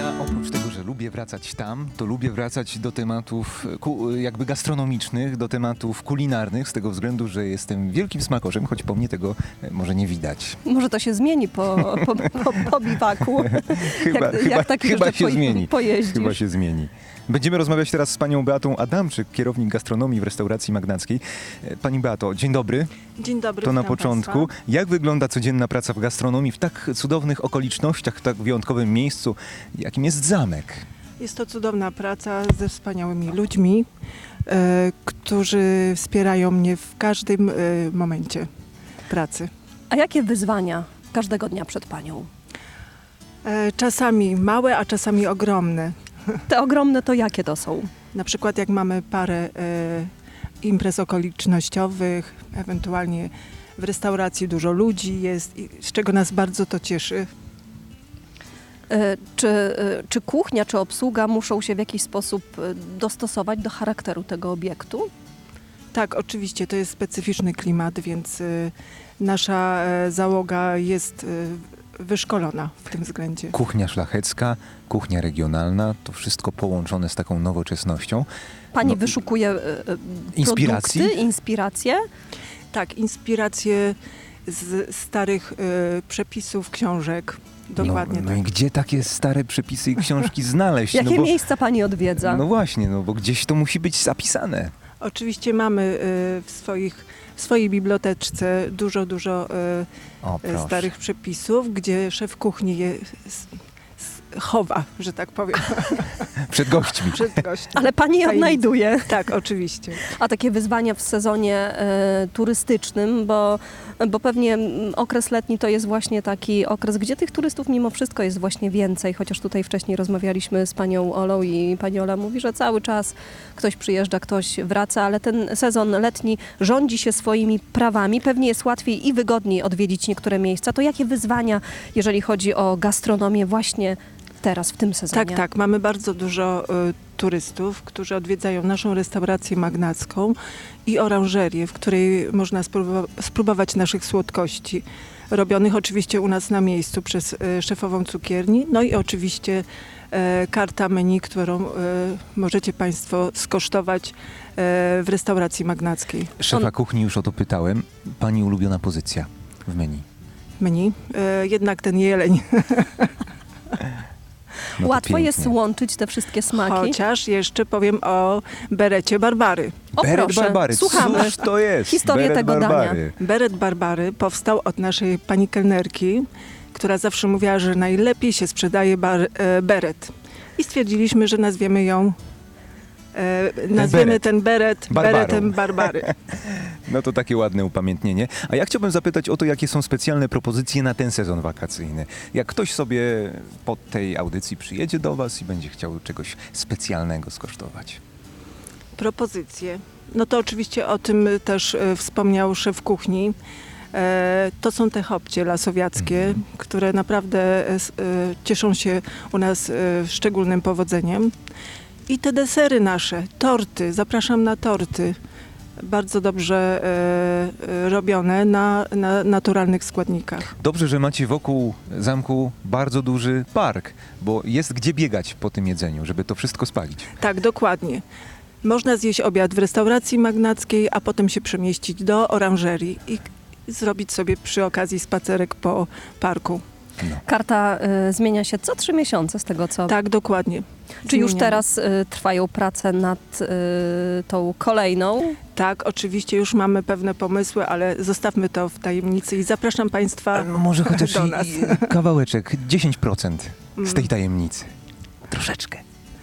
Ja oprócz tego, że lubię wracać tam, to lubię wracać do tematów jakby gastronomicznych, do tematów kulinarnych, z tego względu, że jestem wielkim smakoszem, choć po mnie tego może nie widać. Może to się zmieni po biwaku. Chyba się zmieni. Pojeździsz. Chyba się zmieni. Będziemy rozmawiać teraz z panią Beatą Adamczyk, kierownik gastronomii w restauracji Magnackiej. Pani Beato, dzień dobry. Dzień dobry. To na witam początku. Państwa. Jak wygląda codzienna praca w gastronomii w tak cudownych okolicznościach, w tak wyjątkowym miejscu, jakim jest zamek? Jest to cudowna praca ze wspaniałymi ludźmi, którzy wspierają mnie w każdym momencie pracy. A jakie wyzwania każdego dnia przed panią? Czasami małe, a czasami ogromne. Te ogromne to jakie to są? Na przykład jak mamy parę imprez okolicznościowych, ewentualnie w restauracji dużo ludzi jest, z czego nas bardzo to cieszy. Czy kuchnia, czy obsługa muszą się w jakiś sposób dostosować do charakteru tego obiektu? Tak, oczywiście to jest specyficzny klimat, więc nasza załoga jest wyszkolona w tym względzie. Kuchnia szlachecka, kuchnia regionalna, to wszystko połączone z taką nowoczesnością. Pani wyszukuje Inspiracji? produkty, inspiracje? Tak, inspiracje z starych przepisów, książek. Dokładnie no tak. i gdzie takie stare przepisy i książki znaleźć? Jakie bo, miejsca pani odwiedza? No właśnie, bo gdzieś to musi być zapisane. Oczywiście mamy w swojej biblioteczce dużo O, proszę. starych przepisów, gdzie szef kuchni je chowa, że tak powiem, Przed gośćmi. przed gościem. Ale pani je odnajduje. Tak, oczywiście. A takie wyzwania w sezonie turystycznym, bo pewnie okres letni to jest właśnie taki okres, gdzie tych turystów mimo wszystko jest właśnie więcej, chociaż tutaj wcześniej rozmawialiśmy z panią Olą i pani Ola mówi, że cały czas ktoś przyjeżdża, ktoś wraca, ale ten sezon letni rządzi się swoimi prawami, pewnie jest łatwiej i wygodniej odwiedzić niektóre miejsca. To jakie wyzwania, jeżeli chodzi o gastronomię właśnie teraz, w tym sezonie? Tak, mamy bardzo dużo turystów, którzy odwiedzają naszą restaurację magnacką i oranżerię, w której można spróbować naszych słodkości, robionych oczywiście u nas na miejscu przez szefową cukierni, no i oczywiście karta menu, którą możecie Państwo skosztować w restauracji magnackiej. Szefa kuchni już o to pytałem. Pani ulubiona pozycja w menu? Menu? Jednak ten jeleń. No to Łatwo jest pięknie. łączyć te wszystkie smaki. Chociaż jeszcze powiem o berecie Barbary. O, Beret proszę, Barbary. słuchamy. Cóż to jest? Historię Beret tego dania. Barbary. Beret Barbary powstał od naszej pani kelnerki, która zawsze mówiła, że najlepiej się sprzedaje beret. I stwierdziliśmy, że nazwiemy ją, beret. ten beret Barbarą. beretem Barbary. No to takie ładne upamiętnienie. A ja chciałbym zapytać o to, jakie są specjalne propozycje na ten sezon wakacyjny. Jak ktoś sobie po tej audycji przyjedzie do was i będzie chciał czegoś specjalnego skosztować. Propozycje. No to oczywiście o tym też wspomniał szef kuchni. To są te chopcie lasowiackie, które naprawdę cieszą się u nas szczególnym powodzeniem. I te desery nasze, torty, zapraszam na torty. Bardzo dobrze robione na naturalnych składnikach. Dobrze, że macie wokół zamku bardzo duży park, bo jest gdzie biegać po tym jedzeniu, żeby to wszystko spalić. Tak, dokładnie. Można zjeść obiad w restauracji magnackiej, a potem się przemieścić do oranżerii i zrobić sobie przy okazji spacerek po parku. No. Karta zmienia się co 3 miesiące z tego, co... Tak, dokładnie. Czy już Zmieniamy. teraz trwają prace nad tą kolejną? Tak, oczywiście już mamy pewne pomysły, ale zostawmy to w tajemnicy i zapraszam Państwa No może chociaż do nas. kawałeczek, 10% z tej tajemnicy. Troszeczkę.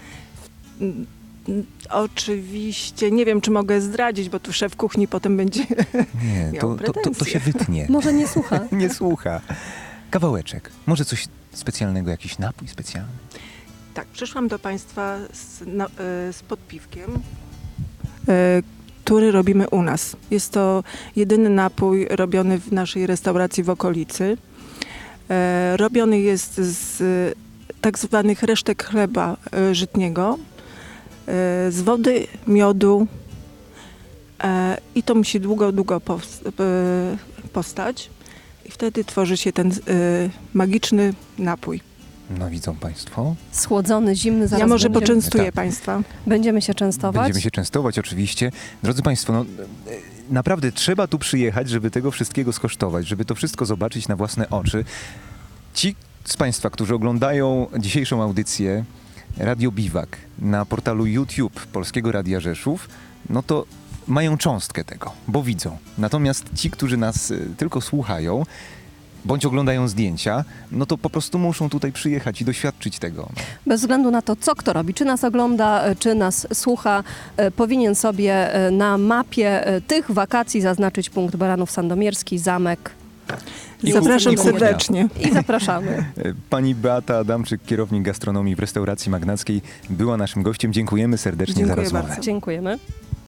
Oczywiście, nie wiem, czy mogę zdradzić, bo tu szef kuchni potem będzie Nie, miał to pretensje. się wytnie. Może nie słucha. Nie słucha. Kawałeczek. Może coś specjalnego, jakiś napój specjalny? Tak, przyszłam do Państwa z podpiwkiem, który robimy u nas. Jest to jedyny napój robiony w naszej restauracji w okolicy. Robiony jest z tak zwanych resztek chleba żytniego, z wody, miodu i to musi długo postać. I wtedy tworzy się ten magiczny napój. No widzą Państwo. Słodzony, zimny, zaraz Ja może będziemy, poczęstuję Tak. Państwa. będziemy się częstować. Będziemy się częstować oczywiście. Drodzy Państwo, no, naprawdę trzeba tu przyjechać, żeby tego wszystkiego skosztować, żeby to wszystko zobaczyć na własne oczy. Ci z Państwa, którzy oglądają dzisiejszą audycję Radio Biwak na portalu YouTube Polskiego Radia Rzeszów, no to mają cząstkę tego, bo widzą. Natomiast ci, którzy nas tylko słuchają, bądź oglądają zdjęcia, no to po prostu muszą tutaj przyjechać i doświadczyć tego. Bez względu na to, co kto robi, czy nas ogląda, czy nas słucha, powinien sobie na mapie tych wakacji zaznaczyć punkt Baranów Sandomierski, zamek. I Zapraszam kuchnia. serdecznie. I zapraszamy. Pani Beata Adamczyk, kierownik gastronomii w restauracji Magnackiej, była naszym gościem. Dziękujemy serdecznie Dziękuję za rozmowę. bardzo. Dziękujemy.